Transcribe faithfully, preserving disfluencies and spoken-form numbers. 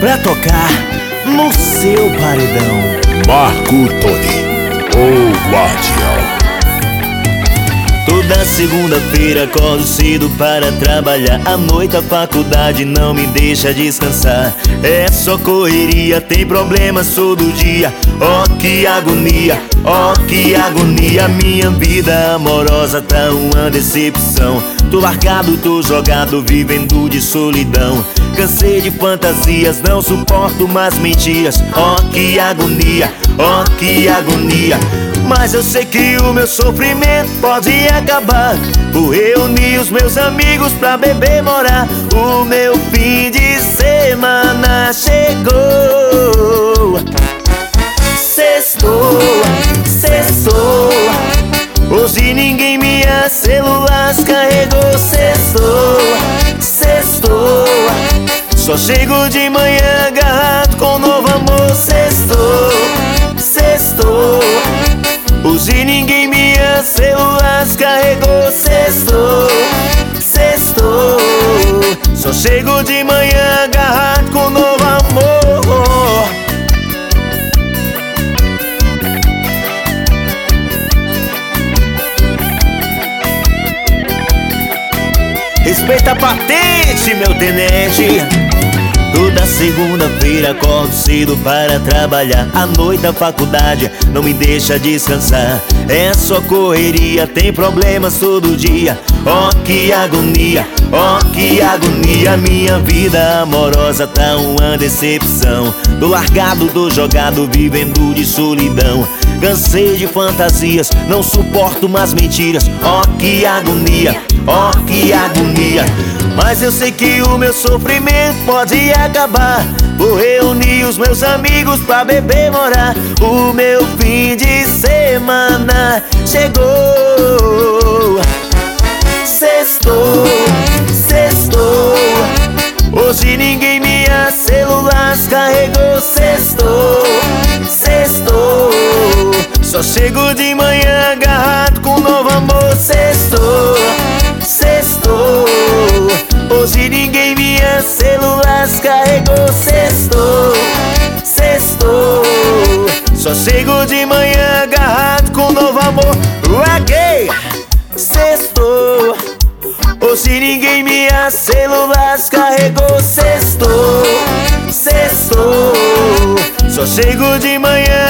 pra tocar no seu paredão. Marco Tony, o guardião. Toda segunda-feira acordo cedo para trabalhar. À noite a faculdade não me deixa descansar. É só correria, tem problemas todo dia. Oh, que agonia, oh, que agonia. Minha vida amorosa tá uma decepção. Tô largado, tô jogado, vivendo de solidão. Cansei de fantasias, não suporto mais mentiras. Oh, que agonia, oh, que agonia. Mas eu sei que o meu sofrimento pode acabar. Vou reunir os meus amigos pra beber, morar. O meu fim de semana chegou. Sextou, sextou. Hoje ninguém minhas células carregou. Sextou, sextou. Só chego de manhã agarrado com novo amor. Sextou, sextou. Hoje ninguém minhas células carregou. Sextou, sextou. Só chego de manhã agarrado com novo amor. Respeita a patente, meu tenente. Toda segunda-feira acordo cedo para trabalhar. À noite a faculdade não me deixa descansar. É só correria, tem problemas todo dia. Oh, que agonia, oh, que agonia. Minha vida amorosa tá uma decepção. Tô largado, tô jogado, vivendo de solidão. Cansei de fantasias, não suporto mais mentiras. Oh, que agonia, oh, que agonia. Mas eu sei que o meu sofrimento pode acabar. Vou reunir os meus amigos pra beber, morar. O meu fim de semana chegou. Sextou, sextou. Hoje ninguém minhas células carregou. Sextou, sextou. Só chego de manhã agarrado com novo amor. Sextou, sextou. Hoje ninguém minhas células carregou. Sextou, sextou. Só chego de manhã agarrado com novo amor. Raguei, sextou. Hoje ninguém minhas células carregou. Sextou, sextou. Só chego de manhã